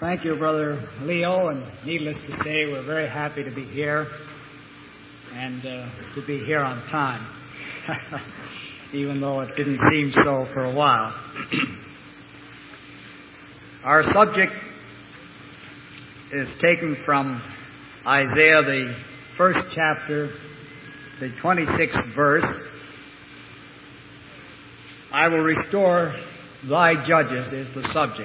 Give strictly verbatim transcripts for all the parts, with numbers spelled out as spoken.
Thank you, Brother Leo, and needless to say, we're very happy to be here and uh, to be here on time, even though it didn't seem so for a while. Our subject is taken from Isaiah, the first chapter, the twenty-sixth verse. I will restore thy judges is the subject.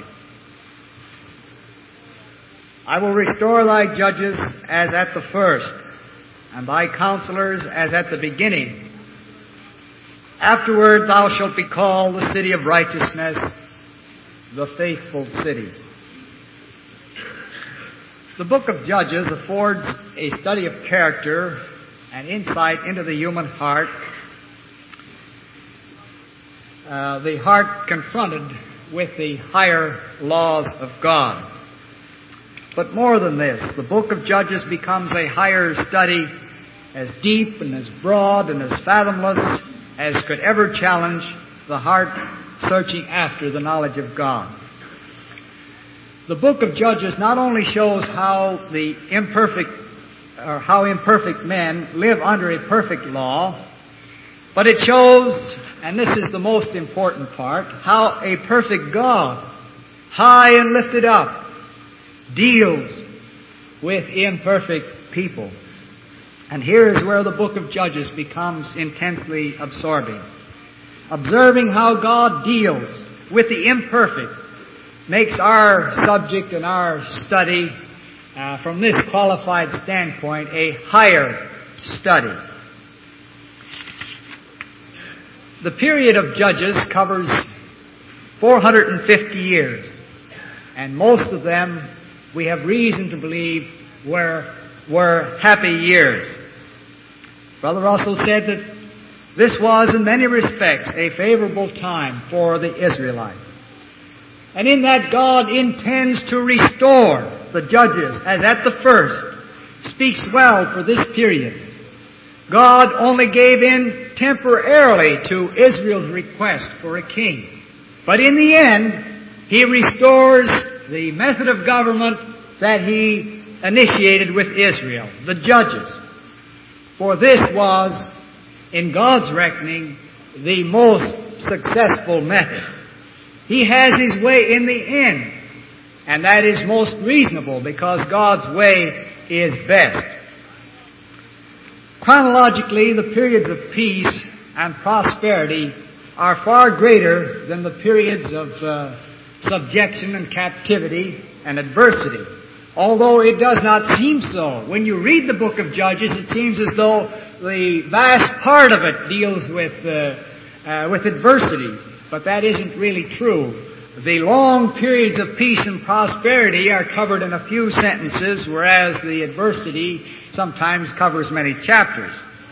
I will restore thy judges as at the first, and thy counselors as at the beginning. Afterward thou shalt be called the city of righteousness, the faithful city. The book of Judges affords a study of character and insight into the human heart, uh, the heart confronted with the higher laws of God. But more than this, the book of Judges becomes a higher study, as deep and as broad and as fathomless as could ever challenge the heart searching after the knowledge of God. The book of Judges not only shows how the imperfect, or how imperfect men live under a perfect law, but it shows, and this is the most important part, how a perfect God, high and lifted up, deals with imperfect people. And here is where the book of Judges becomes intensely absorbing. Observing how God deals with the imperfect makes our subject and our study, uh, from this qualified standpoint, a higher study. The period of Judges covers four hundred fifty years, and most of them we have reason to believe were, were happy years. Brother Russell said that this was in many respects a favorable time for the Israelites. And in that God intends to restore the judges as at the first, speaks well for this period. God only gave in temporarily to Israel's request for a king. But in the end, He restores the method of government that He initiated with Israel, the judges. For this was, in God's reckoning, the most successful method. He has His way in the end, and that is most reasonable because God's way is best. Chronologically, the periods of peace and prosperity are far greater than the periods of uh, subjection and captivity and adversity, although it does not seem so. When you read the book of Judges, it seems as though the vast part of it deals with uh, uh, with adversity, but that isn't really true. The long periods of peace and prosperity are covered in a few sentences, whereas the adversity sometimes covers many chapters.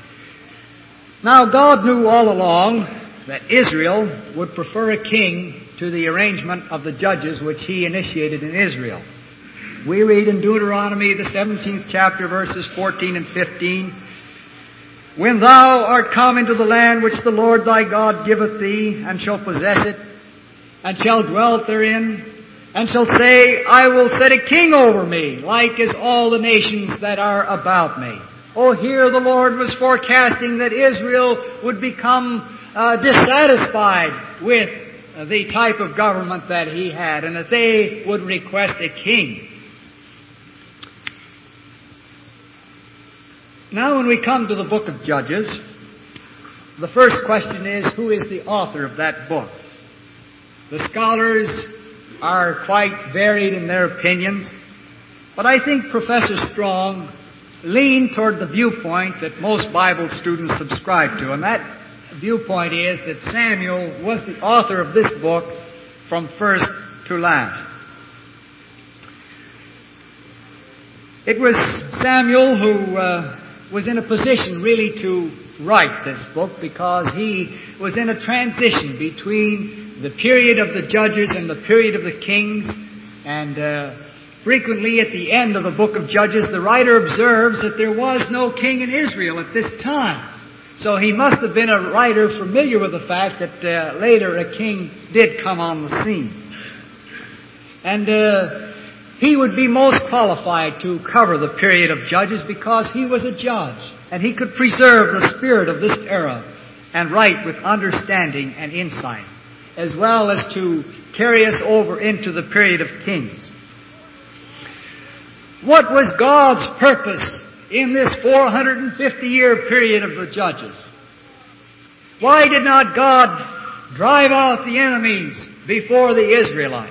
Now, God knew all along that Israel would prefer a king to the arrangement of the judges which He initiated in Israel. We read in Deuteronomy, the seventeenth chapter, verses fourteen and fifteen, When thou art come into the land which the Lord thy God giveth thee, and shalt possess it, and shalt dwell therein, and shalt say, I will set a king over me, like as all the nations that are about me. Oh, here the Lord was forecasting that Israel would become uh, dissatisfied with the type of government that He had, and that they would request a king. Now when we come to the book of Judges, the first question is, who is the author of that book? The scholars are quite varied in their opinions, but I think Professor Strong leaned toward the viewpoint that most Bible students subscribe to, and that viewpoint is that Samuel was the author of this book from first to last. It was Samuel who uh, was in a position really to write this book because he was in a transition between the period of the judges and the period of the kings, and uh, frequently at the end of the book of Judges the writer observes that there was no king in Israel at this time. So he must have been a writer familiar with the fact that uh, later a king did come on the scene. And uh, he would be most qualified to cover the period of Judges because he was a judge, and he could preserve the spirit of this era and write with understanding and insight, as well as to carry us over into the period of Kings. What was God's purpose in this four hundred fifty year period of the Judges? Why did not God drive out the enemies before the Israelites?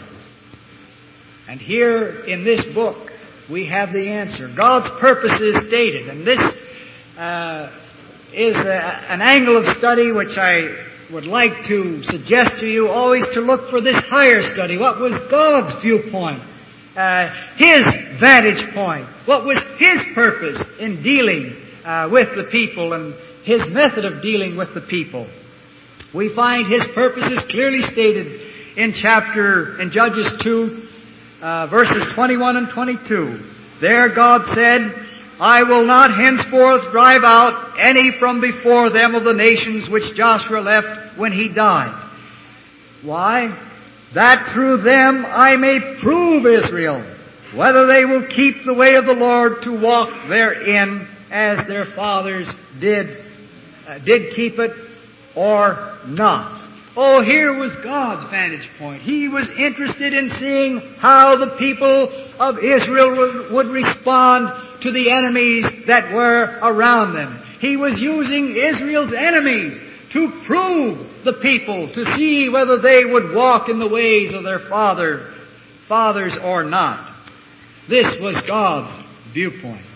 And here in this book we have the answer. God's purpose is stated, and this uh, is a, an angle of study which I would like to suggest to you always to look for this higher study. What was God's viewpoint? Uh, His vantage point? What was His purpose in dealing uh, with the people and His method of dealing with the people? We find His purpose is clearly stated in chapter, in Judges two, uh, verses twenty-one and twenty-two. There God said, I will not henceforth drive out any from before them of the nations which Joshua left when he died. Why? That through them I may prove Israel, whether they will keep the way of the Lord to walk therein, as their fathers did, uh, did keep it, or not. Oh, here was God's vantage point. He was interested in seeing how the people of Israel would respond to the enemies that were around them. He was using Israel's enemies to prove the people, to see whether they would walk in the ways of their father, fathers or not. This was God's viewpoint.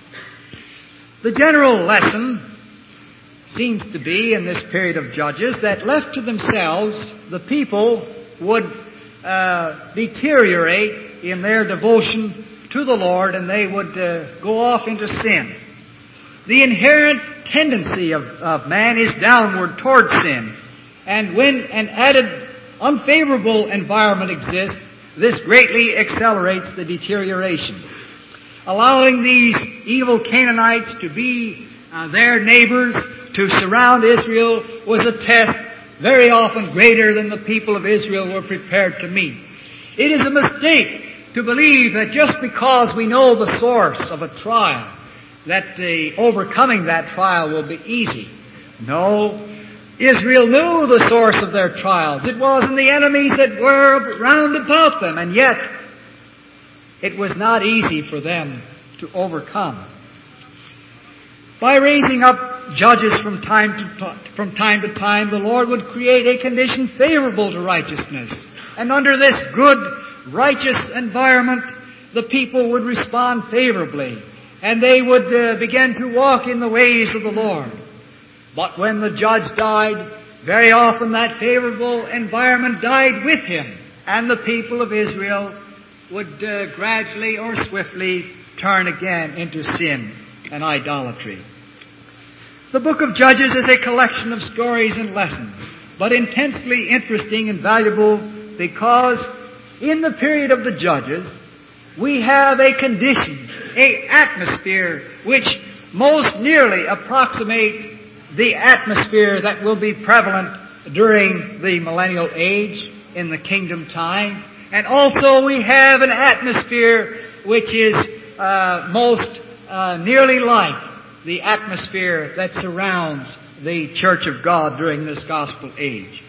The general lesson seems to be in this period of Judges that left to themselves, the people would uh, deteriorate in their devotion to the Lord, and they would uh, go off into sin. The inherent tendency of, of man is downward toward sin. And when an added unfavorable environment exists, this greatly accelerates the deterioration. Allowing these evil Canaanites to be uh, their neighbors, to surround Israel, was a test very often greater than the people of Israel were prepared to meet. It is a mistake to believe that just because we know the source of a trial, that the overcoming that trial will be easy. No, Israel knew the source of their trials. It was in the enemies that were round about them, and yet it was not easy for them to overcome. By raising up judges from time to from time to time, the Lord would create a condition favorable to righteousness. And under this good, righteous environment, the people would respond favorably, and they would uh, begin to walk in the ways of the Lord. But when the judge died, very often that favorable environment died with him, and the people of Israel would uh, gradually or swiftly turn again into sin and idolatry. The book of Judges is a collection of stories and lessons, but intensely interesting and valuable because in the period of the Judges, we have a condition, a atmosphere which most nearly approximates the atmosphere that will be prevalent during the millennial age in the kingdom time. And also we have an atmosphere which is uh, most uh, nearly like the atmosphere that surrounds the Church of God during this gospel age.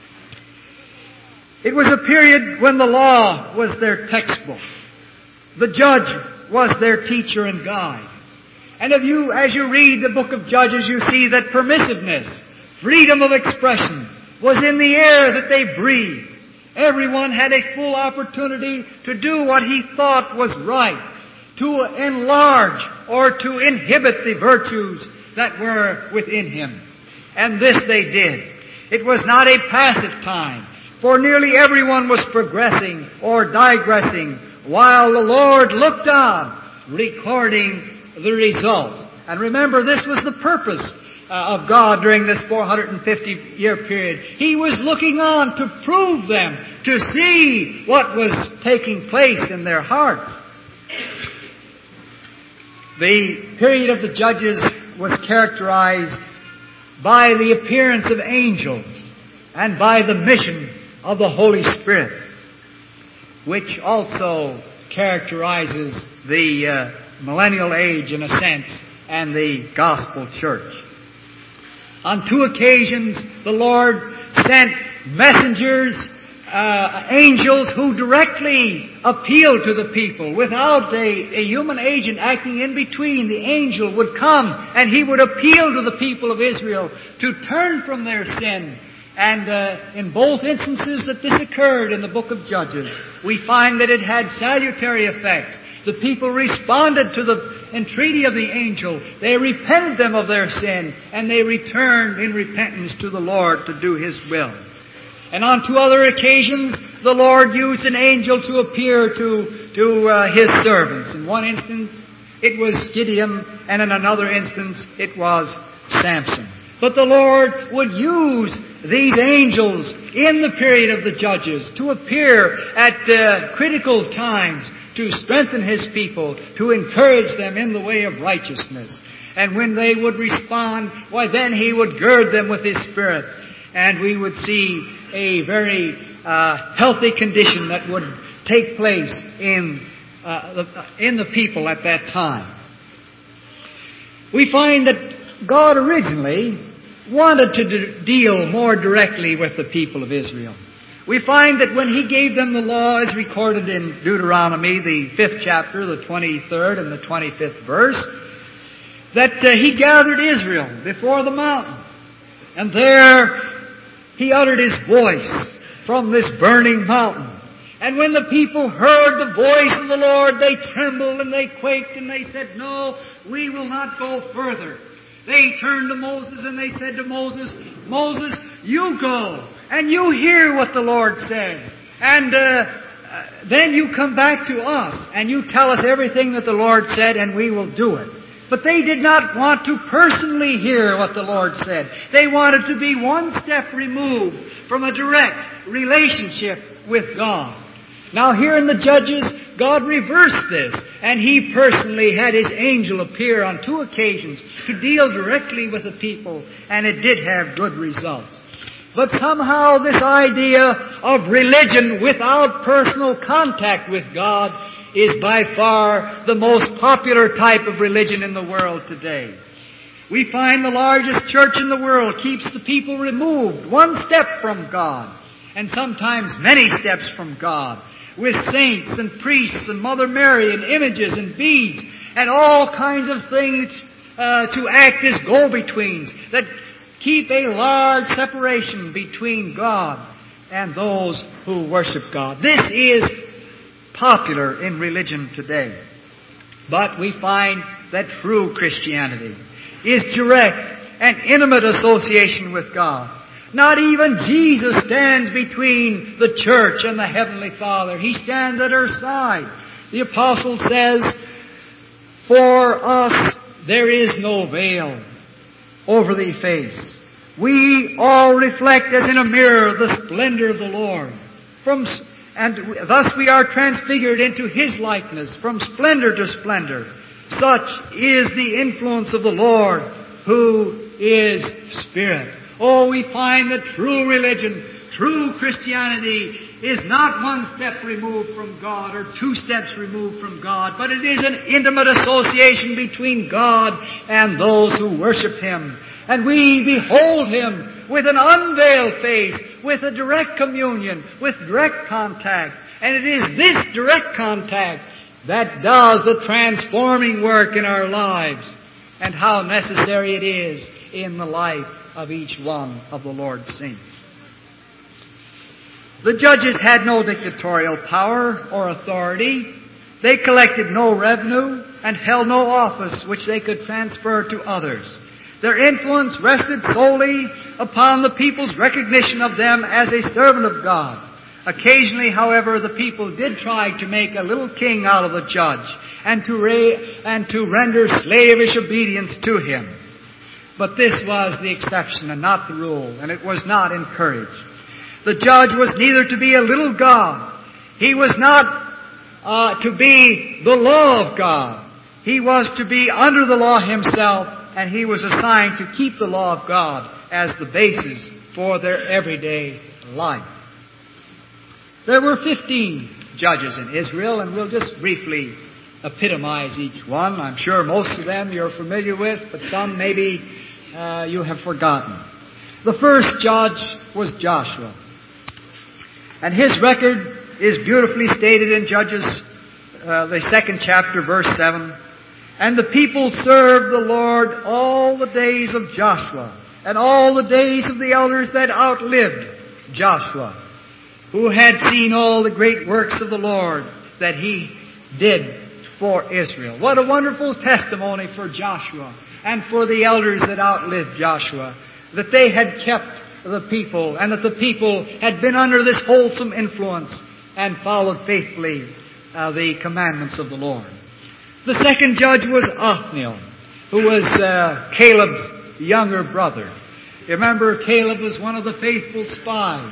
It was a period when the law was their textbook. The judge was their teacher and guide. And if you, as you read the book of Judges, you see that permissiveness, freedom of expression, was in the air that they breathed. Everyone had a full opportunity to do what he thought was right, to enlarge or to inhibit the virtues that were within him. And this they did. It was not a passive time, for nearly everyone was progressing or digressing while the Lord looked on, recording the results. And remember, this was the purpose uh, of God during this four hundred fifty year period. He was looking on to prove them, to see what was taking place in their hearts. The period of the Judges was characterized by the appearance of angels and by the mission of the Holy Spirit, which also characterizes the uh, millennial age in a sense and the gospel church. On two occasions, the Lord sent messengers, uh, angels who directly appealed to the people without a, a human agent acting in between. The angel would come and he would appeal to the people of Israel to turn from their sin. And uh, in both instances that this occurred in the book of Judges, we find that it had salutary effects. The people responded to the entreaty of the angel. They repented them of their sin, and they returned in repentance to the Lord to do His will. And on two other occasions, the Lord used an angel to appear to, to uh, His servants. In one instance, it was Gideon, and in another instance, it was Samson. But the Lord would use these angels in the period of the Judges to appear at uh, critical times to strengthen His people, to encourage them in the way of righteousness. And when they would respond, why then He would gird them with His Spirit. And we would see a very uh, healthy condition that would take place in, uh, the, in the people at that time. We find that God originally wanted to deal more directly with the people of Israel. We find that when He gave them the law, as recorded in Deuteronomy, the fifth chapter, the twenty-third and the twenty-fifth verse, that uh, He gathered Israel before the mountain. And there He uttered His voice from this burning mountain. And when the people heard the voice of the Lord, they trembled and they quaked and they said, "No, we will not go further." They turned to Moses and they said to Moses, "Moses, you go and you hear what the Lord says. And uh, uh, then you come back to us and you tell us everything that the Lord said and we will do it." But they did not want to personally hear what the Lord said. They wanted to be one step removed from a direct relationship with God. Now here in the Judges, God reversed this, and He personally had His angel appear on two occasions to deal directly with the people, and it did have good results. But somehow this idea of religion without personal contact with God is by far the most popular type of religion in the world today. We find the largest church in the world keeps the people removed one step from God, and sometimes many steps from God, with saints and priests and Mother Mary and images and beads and all kinds of things uh, to act as go-betweens that keep a large separation between God and those who worship God. This is popular in religion today. But we find that true Christianity is direct and intimate association with God. Not even Jesus stands between the church and the Heavenly Father. He stands at her side. The Apostle says, "For us there is no veil over the face. We all reflect as in a mirror the splendor of the Lord. From, and thus we are transfigured into His likeness from splendor to splendor. Such is the influence of the Lord, who is Spirit." Oh, we find that true religion, true Christianity is not one step removed from God or two steps removed from God, but it is an intimate association between God and those who worship Him. And we behold Him with an unveiled face, with a direct communion, with direct contact. And it is this direct contact that does the transforming work in our lives, and how necessary it is in the life of each one of the Lord's saints. The judges had no dictatorial power or authority. They collected no revenue and held no office which they could transfer to others. Their influence rested solely upon the people's recognition of them as a servant of God. Occasionally, however, the people did try to make a little king out of the judge and to, re- and to render slavish obedience to him. But this was the exception and not the rule, and it was not encouraged. The judge was neither to be a little God. He was not uh, to be the law of God. He was to be under the law himself, and he was assigned to keep the law of God as the basis for their everyday life. There were fifteen judges in Israel, and we'll just briefly epitomize each one. I'm sure most of them you're familiar with, but some maybe uh, you have forgotten. The first judge was Joshua. And his record is beautifully stated in Judges, uh, the second chapter, verse seven. And the people served the Lord all the days of Joshua, and all the days of the elders that outlived Joshua, who had seen all the great works of the Lord that he did for Israel. What a wonderful testimony for Joshua and for the elders that outlived Joshua, that they had kept the people, and that the people had been under this wholesome influence and followed faithfully uh, the commandments of the Lord. The second judge was Othniel, who was uh, Caleb's younger brother. You remember, Caleb was one of the faithful spies.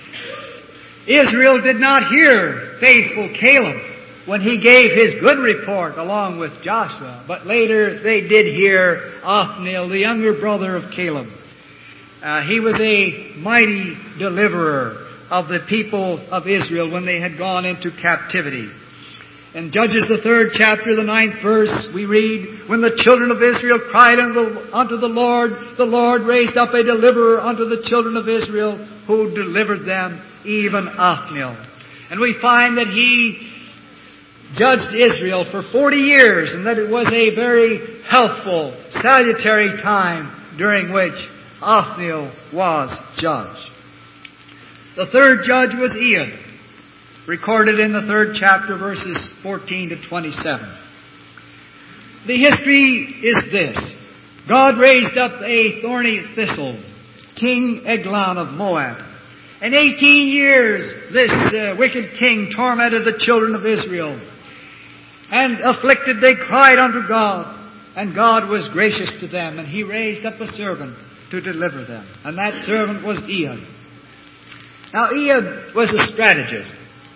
Israel did not hear faithful Caleb when he gave his good report along with Joshua, but later they did hear Othniel, the younger brother of Caleb. Uh, he was a mighty deliverer of the people of Israel when they had gone into captivity. In Judges, the third chapter, the ninth verse, we read, when the children of Israel cried unto the Lord, the Lord raised up a deliverer unto the children of Israel, who delivered them, even Othniel. And we find that he judged Israel for forty years, and that it was a very healthful, salutary time during which Othniel was judge. The third judge was Ehud, recorded in the third chapter, verses fourteen to twenty-seven. The history is this. God raised up a thorny thistle, King Eglon of Moab. And eighteen years this uh, wicked king tormented the children of Israel. And afflicted they cried unto God. And God was gracious to them, and He raised up a servant to deliver them. And that servant was Ehud. Now Ehud was a strategist.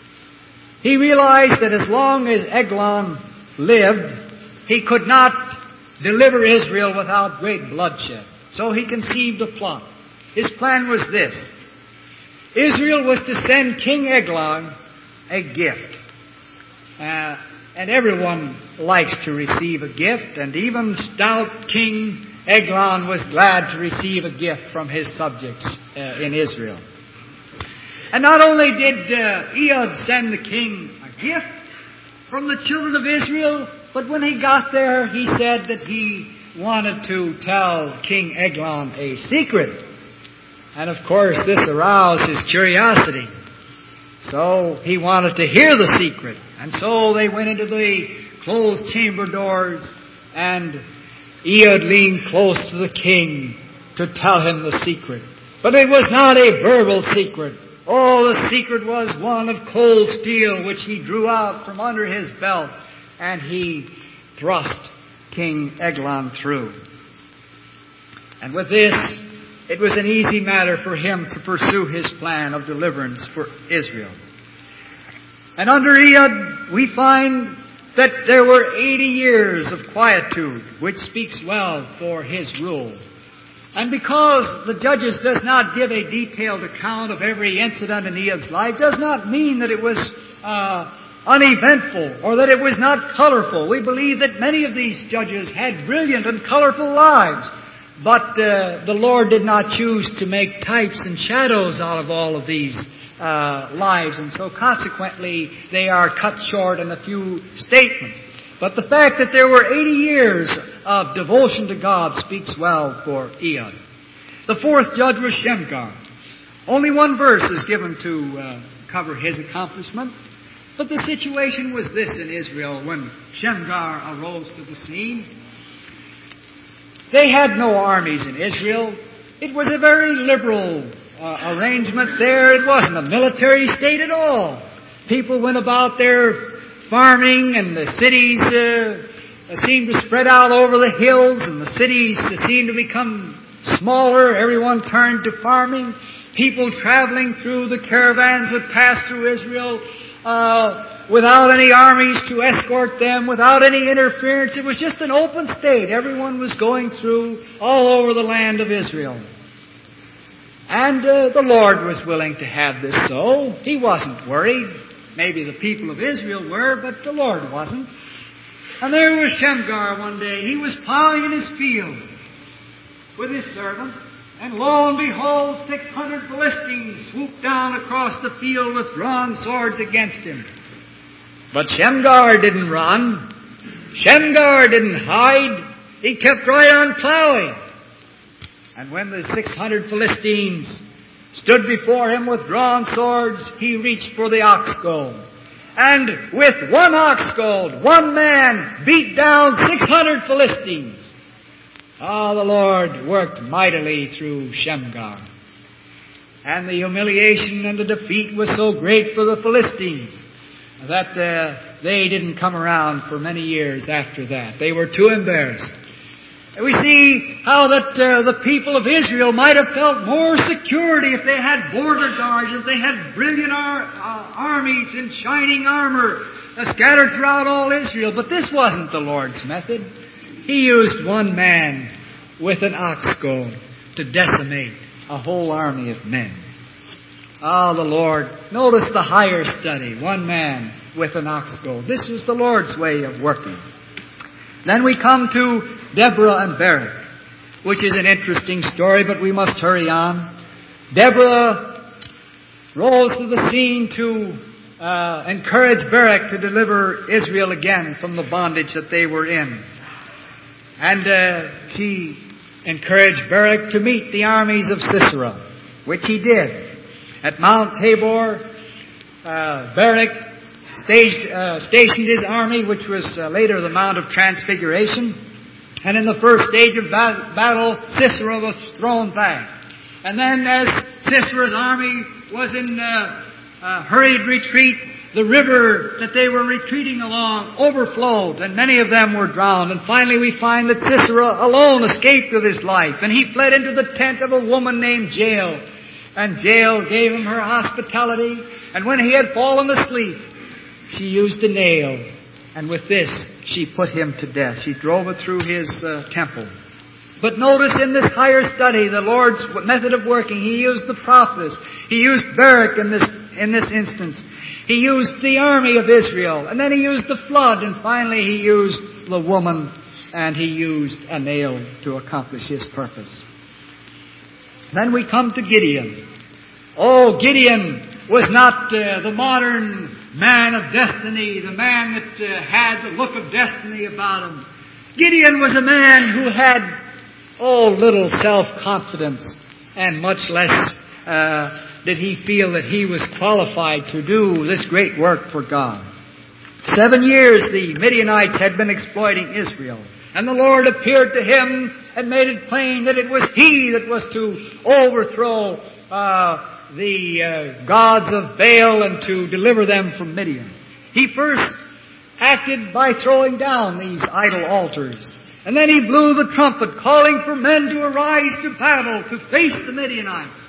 He realized that as long as Eglon lived, he could not deliver Israel without great bloodshed. So he conceived a plot. His plan was this. Israel was to send King Eglon a gift. Uh, and everyone likes to receive a gift, and even stout King Eglon was glad to receive a gift from his subjects uh, in Israel. And not only did uh, Ehud send the king a gift from the children of Israel, but when he got there, he said that he wanted to tell King Eglon a secret. And of course, this aroused his curiosity. So he wanted to hear the secret. And so they went into the closed chamber doors, and Ehud leaned close to the king to tell him the secret. But it was not a verbal secret. Oh, the secret was one of cold steel, which he drew out from under his belt, and he thrust King Eglon through. And with this, it was an easy matter for him to pursue his plan of deliverance for Israel. And under Ehud, we find that there were eighty years of quietude, which speaks well for his rule. And because the Judges does not give a detailed account of every incident in Ehud's life, does not mean that it was uh, uneventful or that it was not colorful. We believe that many of these judges had brilliant and colorful lives. But uh, the Lord did not choose to make types and shadows out of all of these uh, lives. And so consequently, they are cut short in a few statements. But the fact that there were eighty years of devotion to God speaks well for Ehud. The fourth judge was Shamgar. Only one verse is given to uh, cover his accomplishment. But the situation was this in Israel when Shamgar arose to the scene. They had no armies in Israel. It was a very liberal uh, arrangement there. It wasn't a military state at all. People went about their farming, and the cities uh, seemed to spread out over the hills, and the cities seemed to become smaller. Everyone turned to farming. People traveling through the caravans would pass through Israel uh, without any armies to escort them, without any interference. It was just an open state. Everyone was going through all over the land of Israel. And uh, the Lord was willing to have this so. He wasn't worried. Maybe the people of Israel were, but the Lord wasn't. And there was Shamgar one day. He was plowing in his field with his servant. And lo and behold, six hundred Philistines swooped down across the field with drawn swords against him. But Shamgar didn't run. Shamgar didn't hide. He kept right on plowing. And when the six hundred Philistines stood before him with drawn swords, he reached for the ox goad. And with one ox goad, one man beat down six hundred Philistines. Oh, the Lord worked mightily through Shamgar. And the humiliation and the defeat was so great for the Philistines that uh, they didn't come around for many years after that. They were too embarrassed. And we see how that uh, the people of Israel might have felt more security if they had border guards, if they had brilliant ar- uh, armies in shining armor uh, scattered throughout all Israel. But this wasn't the Lord's method. He used one man with an ox goad to decimate a whole army of men. Oh, the Lord. Notice the higher study. One man with an ox goad. This was the Lord's way of working. Then we come to Deborah and Barak, which is an interesting story, but we must hurry on. Deborah rolls to the scene to uh, encourage Barak to deliver Israel again from the bondage that they were in. And uh, she encouraged Barak to meet the armies of Sisera, which he did. At Mount Tabor, uh, Barak staged, uh, stationed his army, which was uh, later the Mount of Transfiguration. And in the first stage of ba- battle, Sisera was thrown back. And then as Sisera's army was in uh, uh, hurried retreat, the river that they were retreating along overflowed, and many of them were drowned. And finally we find that Sisera alone escaped with his life, and he fled into the tent of a woman named Jael. And Jael gave him her hospitality, and when he had fallen asleep, she used a nail, and with this she put him to death. She drove it through his uh, temple. But notice in this higher study, the Lord's method of working, He used the prophetess. He used Barak in this, in this instance. He used the army of Israel, and then He used the flood, and finally He used the woman, and He used a nail to accomplish His purpose. Then we come to Gideon. Oh, Gideon was not uh, the modern man of destiny, the man that uh, had the look of destiny about him. Gideon was a man who had, oh, little self-confidence, and much less uh, did he feel that he was qualified to do this great work for God. Seven years the Midianites had been exploiting Israel, and the Lord appeared to him and made it plain that it was He that was to overthrow uh, the uh, gods of Baal and to deliver them from Midian. He first acted by throwing down these idol altars. And then he blew the trumpet, calling for men to arise to battle, to face the Midianites.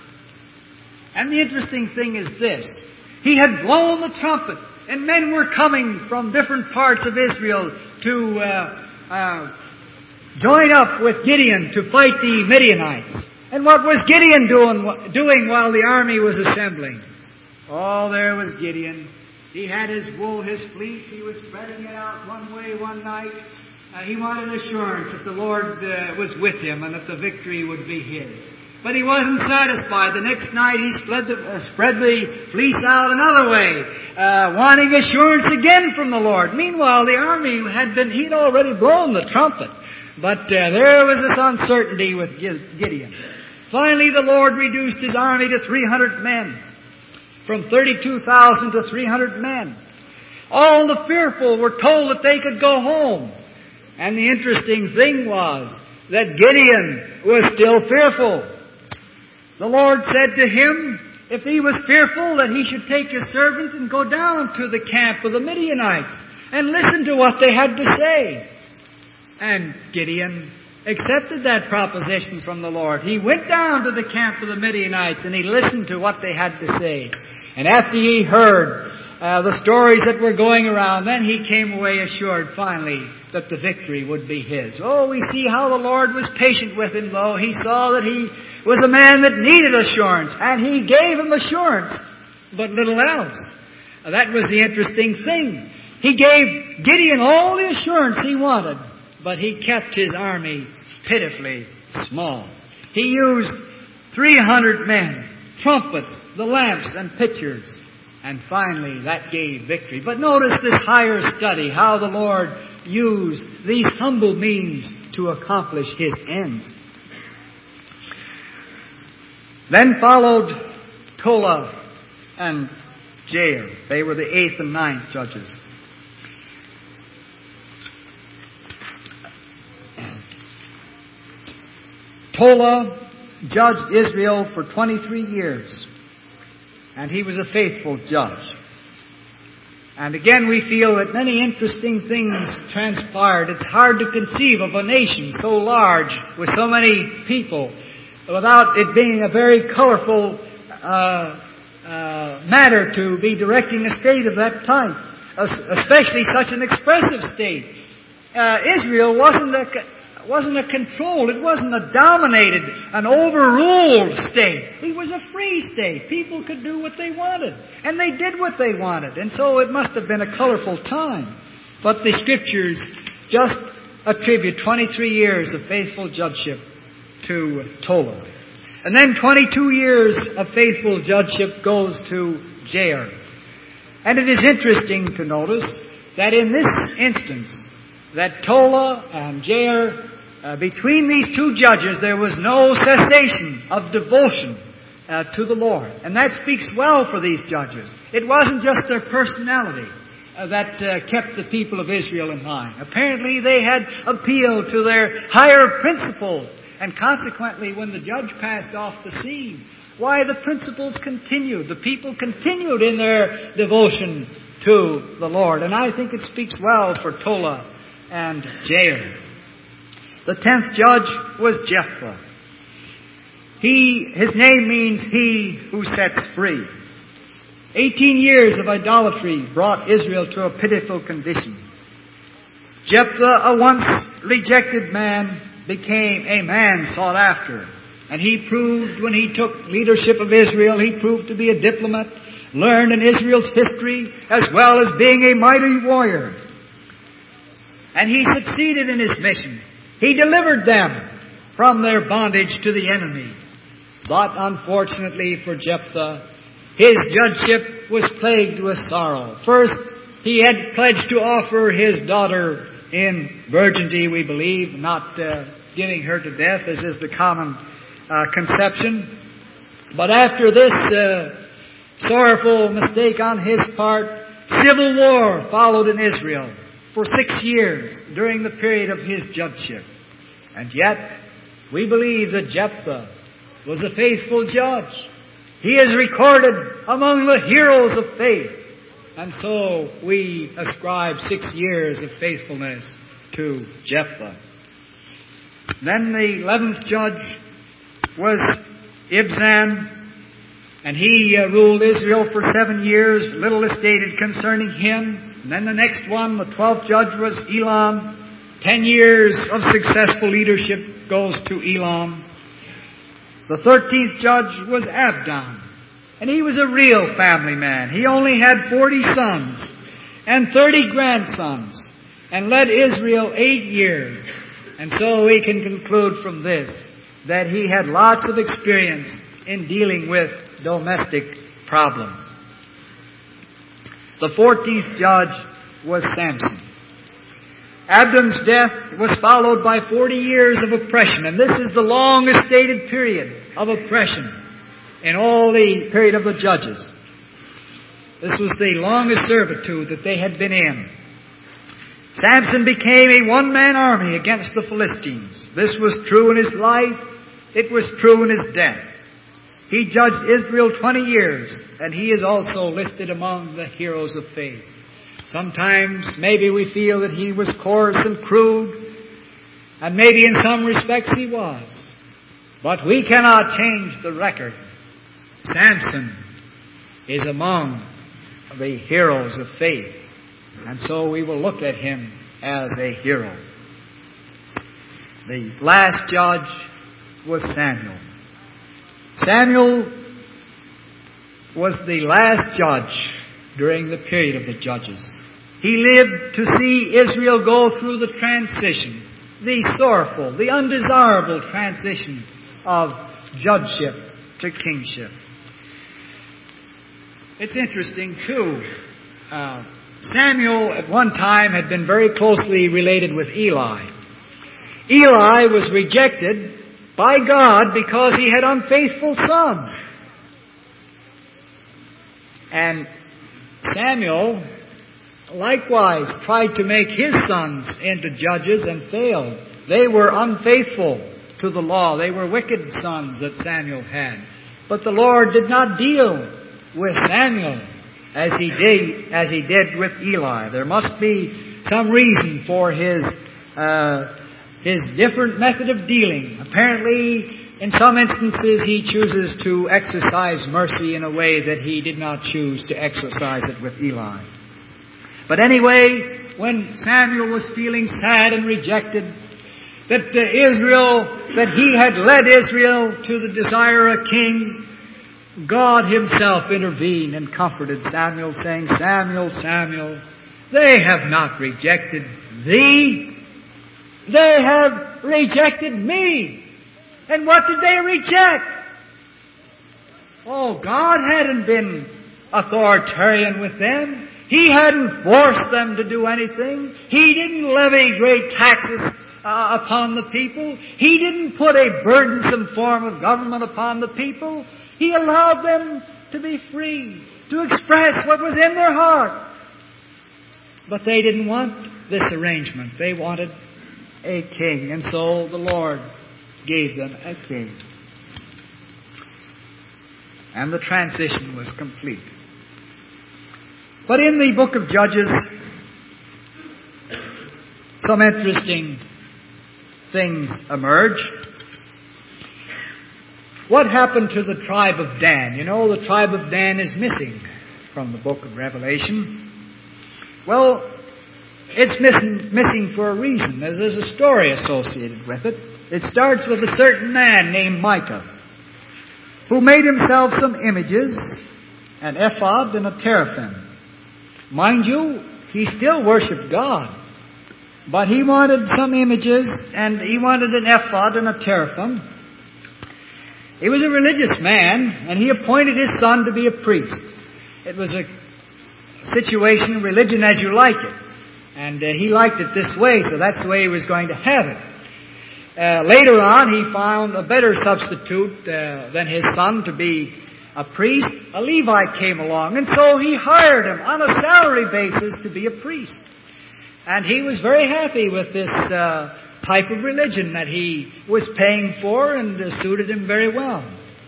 And the interesting thing is this. He had blown the trumpet, and men were coming from different parts of Israel to uh, uh, join up with Gideon to fight the Midianites. And what was Gideon doing, doing while the army was assembling? Oh, there was Gideon. He had his wool, his fleece. He was spreading it out one way one night. Uh, he wanted assurance that the Lord uh, was with him and that the victory would be his. But he wasn't satisfied. The next night he spread the, uh, spread the fleece out another way, uh, wanting assurance again from the Lord. Meanwhile, the army had been, he'd already blown the trumpet. But uh, there was this uncertainty with Gideon. Finally, the Lord reduced his army to three hundred men. From thirty-two thousand to three hundred men. All the fearful were told that they could go home. And the interesting thing was that Gideon was still fearful. The Lord said to him, if he was fearful, that he should take his servants and go down to the camp of the Midianites and listen to what they had to say. And Gideon accepted that proposition from the Lord. He went down to the camp of the Midianites and he listened to what they had to say. And after he heard uh, the stories that were going around, then he came away assured finally that the victory would be his. Oh, we see how the Lord was patient with him, though. He saw that he was a man that needed assurance, and he gave him assurance, but little else. That was the interesting thing. He gave Gideon all the assurance he wanted, but he kept his army pitifully small. He used three hundred men, trumpets, the lamps and pitchers, and finally that gave victory. But notice this higher study, how the Lord used these humble means to accomplish His ends. Then followed Tola and Jair. They were the eighth and ninth judges. Tola judged Israel for twenty-three years, and he was a faithful judge. And again we feel that many interesting things transpired. It's hard to conceive of a nation so large with so many people without it being a very colorful uh, uh, matter to be directing a state of that type, especially such an expressive state. Uh, Israel wasn't a wasn't a controlled, it wasn't a dominated, an overruled state. It was a free state. People could do what they wanted. And they did what they wanted. And so it must have been a colorful time. But the Scriptures just attribute twenty-three years of faithful judgeship to Tola. And then twenty-two years of faithful judgeship goes to Jair. And it is interesting to notice that in this instance, that Tola and Jair, Uh, between these two judges, there was no cessation of devotion uh, to the Lord. And that speaks well for these judges. It wasn't just their personality uh, that uh, kept the people of Israel in line. Apparently they had appealed to their higher principles. And consequently, when the judge passed off the scene, why, the principles continued. The people continued in their devotion to the Lord. And I think it speaks well for Tola and Jair. The tenth judge was Jephthah. He, his name means he who sets free. Eighteen years of idolatry brought Israel to a pitiful condition. Jephthah, a once rejected man, became a man sought after. And he proved, when he took leadership of Israel, he proved to be a diplomat, learned in Israel's history, as well as being a mighty warrior. And he succeeded in his mission. He delivered them from their bondage to the enemy. But unfortunately for Jephthah, his judgeship was plagued with sorrow. First, he had pledged to offer his daughter in virginity, we believe, not uh, giving her to death, as is the common uh, conception. But after this uh, sorrowful mistake on his part, civil war followed in Israel for six years during the period of his judgeship. And yet, we believe that Jephthah was a faithful judge. He is recorded among the heroes of faith. And so we ascribe six years of faithfulness to Jephthah. Then the eleventh judge was Ibzan, and he uh, ruled Israel for seven years. Little is stated concerning him. And then the next one, the twelfth judge, was Elam. Ten years of successful leadership goes to Elam. The thirteenth judge was Abdon. And he was a real family man. He only had forty sons and thirty grandsons and led Israel eight years. And so we can conclude from this that he had lots of experience in dealing with domestic problems. The fourteenth judge was Samson. Abdon's death was followed by forty years of oppression, and this is the longest stated period of oppression in all the period of the judges. This was the longest servitude that they had been in. Samson became a one-man army against the Philistines. This was true in his life. It was true in his death. He judged Israel twenty years, and he is also listed among the heroes of faith. Sometimes maybe we feel that he was coarse and crude, and maybe in some respects he was. But we cannot change the record. Samson is among the heroes of faith, and so we will look at him as a hero. The last judge was Samuel. Samuel was the last judge during the period of the judges. He lived to see Israel go through the transition, the sorrowful, the undesirable transition of judgeship to kingship. It's interesting, too. Uh, Samuel at one time had been very closely related with Eli. Eli was rejected by God because he had unfaithful sons. And Samuel likewise tried to make his sons into judges and failed. They were unfaithful to the law. They were wicked sons that Samuel had. But the Lord did not deal with Samuel as he did as he did with Eli. There must be some reason for his uh, his different method of dealing. Apparently, in some instances, he chooses to exercise mercy in a way that he did not choose to exercise it with Eli. But anyway, when Samuel was feeling sad and rejected, that uh, Israel, that he had led Israel to the desire of a king, God Himself intervened and comforted Samuel, saying, Samuel, Samuel, they have not rejected thee. They have rejected me. And what did they reject? Oh, God hadn't been authoritarian with them. He hadn't forced them to do anything. He didn't levy great taxes uh, upon the people. He didn't put a burdensome form of government upon the people. He allowed them to be free, to express what was in their heart. But they didn't want this arrangement. They wanted a king. And so the Lord gave them a king. And the transition was complete. But in the book of Judges, some interesting things emerge. What happened to the tribe of Dan? You know, the tribe of Dan is missing from the book of Revelation. Well, it's missing, missing for a reason. There's, there's a story associated with it. It starts with a certain man named Micah, who made himself some images, an ephod and a teraphim. Mind you, he still worshipped God. But he wanted some images, and he wanted an ephod and a teraphim. He was a religious man, and he appointed his son to be a priest. It was a situation, religion as you like it. And uh, he liked it this way, so that's the way he was going to have it. Uh, later on, he found a better substitute uh, than his son to be a priest. A Levite came along, and so he hired him on a salary basis to be a priest. And he was very happy with this uh, type of religion that he was paying for, and uh, suited him very well.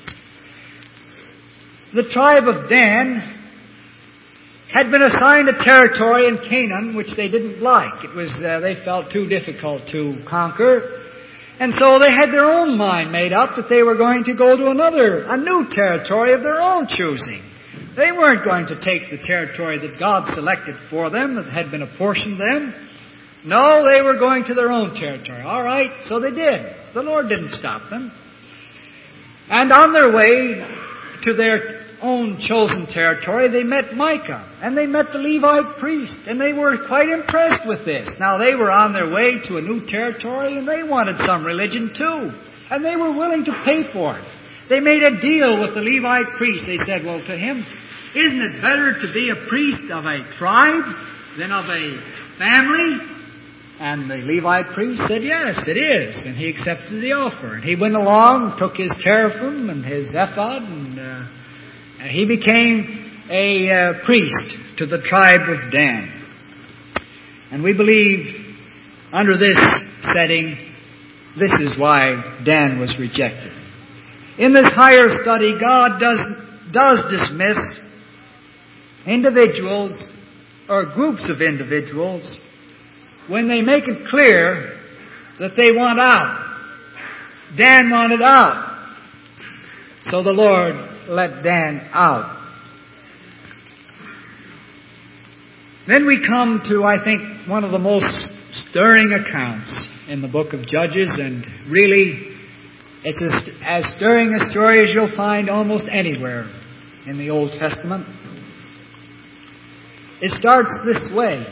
The tribe of Dan had been assigned a territory in Canaan which they didn't like. It was uh, they felt too difficult to conquer. And so they had their own mind made up that they were going to go to another, a new territory of their own choosing. They weren't going to take the territory that God selected for them, that had been apportioned them. No, they were going to their own territory. All right, so they did. The Lord didn't stop them. And on their way to their own chosen territory, they met Micah, and they met the Levite priest, and they were quite impressed with this. Now, they were on their way to a new territory, and they wanted some religion too, and they were willing to pay for it. They made a deal with the Levite priest. They said, well, to him, isn't it better to be a priest of a tribe than of a family? And the Levite priest said, yes, it is. And he accepted the offer. And he went along, took his teraphim and his ephod, and uh, he became a uh, priest to the tribe of Dan. And we believe, under this setting, this is why Dan was rejected. In this higher study, God does, does dismiss individuals or groups of individuals when they make it clear that they want out. Dan wanted out. So the Lord let Dan out. Then we come to, I think, one of the most stirring accounts in the book of Judges, and really it's as, as stirring a story as you'll find almost anywhere in the Old Testament. It starts this way.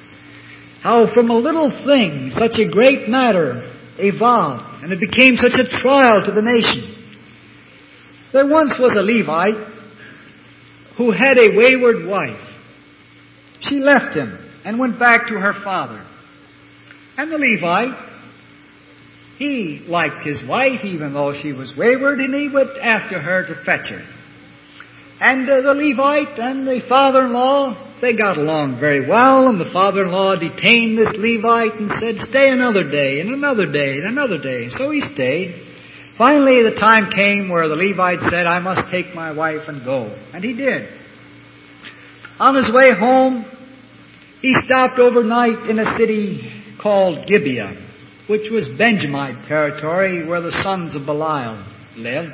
How from a little thing, such a great matter evolved, and it became such a trial to the nation. There once was a Levite who had a wayward wife. She left him and went back to her father. And the Levite, he liked his wife even though she was wayward, and he went after her to fetch her. And uh, the Levite and the father-in-law, they got along very well, and the father-in-law detained this Levite and said, stay another day, and another day, and another day. So he stayed. Finally, the time came where the Levite said, I must take my wife and go. And he did. On his way home, he stopped overnight in a city called Gibeah, which was Benjamite territory where the sons of Belial lived.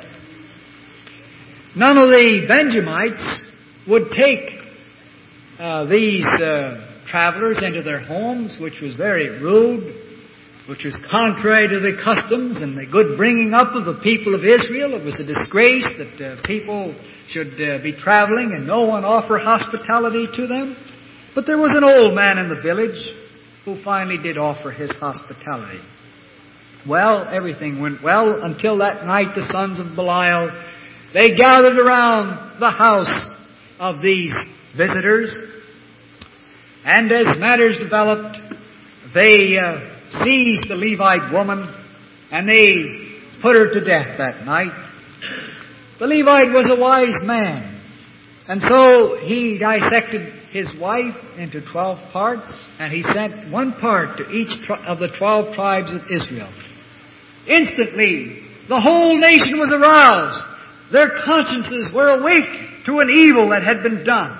None of the Benjamites would take uh, these uh, travelers into their homes, which was very rude, which was contrary to the customs and the good bringing up of the people of Israel. It was a disgrace that uh, people should uh, be traveling and no one offer hospitality to them. But there was an old man in the village who finally did offer his hospitality. Well, everything went well until that night the sons of Belial, they gathered around the house of these visitors. And as matters developed, they uh, seized the Levite woman and they put her to death that night. The Levite was a wise man, and so he dissected his wife into twelve parts, and he sent one part to each of the twelve tribes of Israel. Instantly, the whole nation was aroused. Their consciences were awake to an evil that had been done.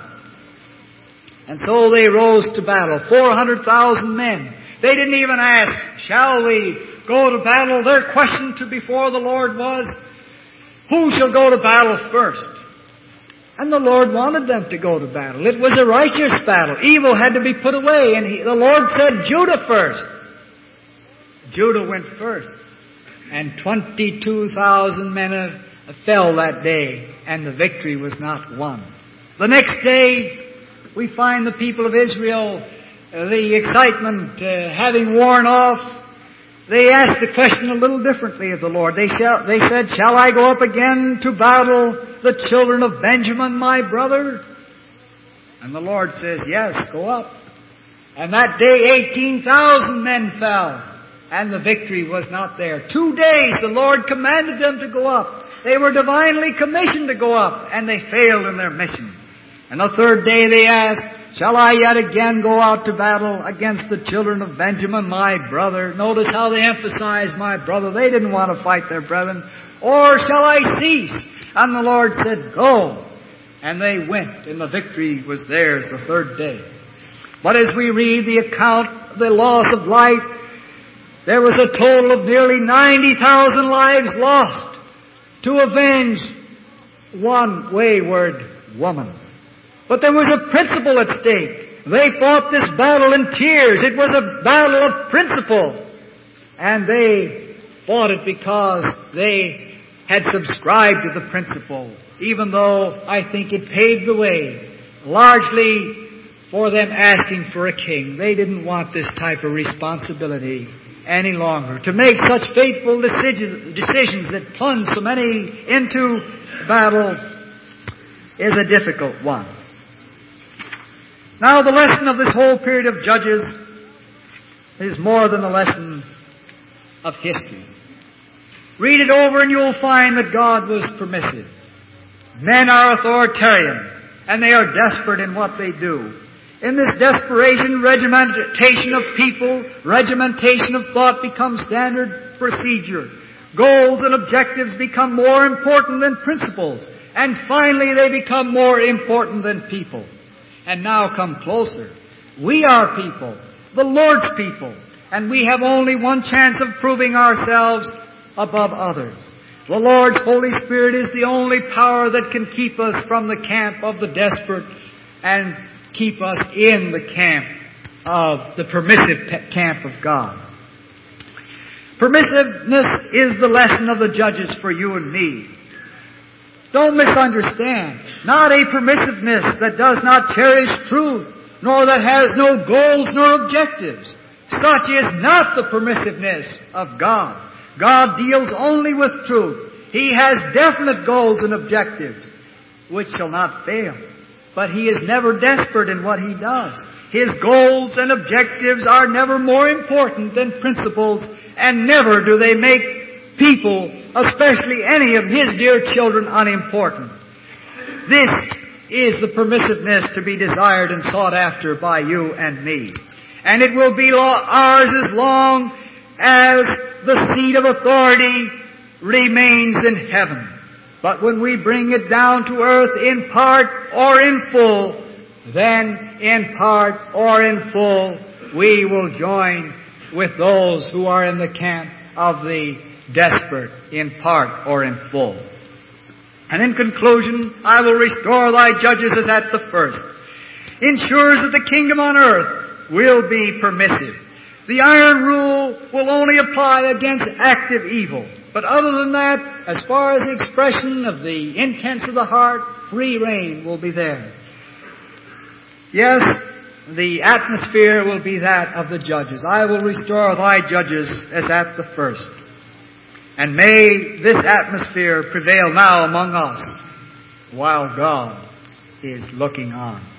And so they rose to battle, four hundred thousand men. They didn't even ask, shall we go to battle? Their question to before the Lord was, who shall go to battle first? And the Lord wanted them to go to battle. It was a righteous battle. Evil had to be put away. And he, the Lord said, Judah first. Judah went first. And twenty-two thousand men fell that day, and the victory was not won. The next day, we find the people of Israel, uh, the excitement uh, having worn off, they asked the question a little differently of the Lord. They, shall, they said, shall I go up again to battle the children of Benjamin, my brother? And the Lord says, yes, go up. And that day eighteen thousand men fell, and the victory was not there. Two days the Lord commanded them to go up. They were divinely commissioned to go up, and they failed in their mission. And the third day they asked, shall I yet again go out to battle against the children of Benjamin, my brother? Notice how they emphasized my brother. They didn't want to fight their brethren. Or shall I cease? And the Lord said, go. And they went, and the victory was theirs the third day. But as we read the account of the loss of life, there was a total of nearly ninety thousand lives lost to avenge one wayward woman. But there was a principle at stake. They fought this battle in tears. It was a battle of principle. And they fought it because they had subscribed to the principle, even though I think it paved the way, largely for them asking for a king. They didn't want this type of responsibility any longer. To make such faithful decisions, decisions that plunge so many into battle is a difficult one. Now, the lesson of this whole period of Judges is more than a lesson of history. Read it over and you'll find that God was permissive. Men are authoritarian, and they are desperate in what they do. In this desperation, regimentation of people, regimentation of thought becomes standard procedure. Goals and objectives become more important than principles. And finally, they become more important than people. And now come closer. We are people, the Lord's people, and we have only one chance of proving ourselves above others. The Lord's Holy Spirit is the only power that can keep us from the camp of the desperate and keep us in the camp of the permissive camp of God. Permissiveness is the lesson of the Judges for you and me. Don't misunderstand. Not a permissiveness that does not cherish truth nor that has no goals nor objectives. Such is not the permissiveness of God. God deals only with truth. He has definite goals and objectives which shall not fail. But He is never desperate in what He does. His goals and objectives are never more important than principles, and never do they make people, especially any of His dear children, unimportant. This is the permissiveness to be desired and sought after by you and me. And it will be ours as long as the seat of authority remains in heaven. But when we bring it down to earth in part or in full, then in part or in full we will join with those who are in the camp of the desperate in part or in full. And in conclusion, I will restore thy judges as at the first, ensures that the kingdom on earth will be permissive. The iron rule will only apply against active evil. But other than that, as far as the expression of the intents of the heart, free rein will be there. Yes, the atmosphere will be that of the judges. I will restore thy judges as at the first. And may this atmosphere prevail now among us while God is looking on.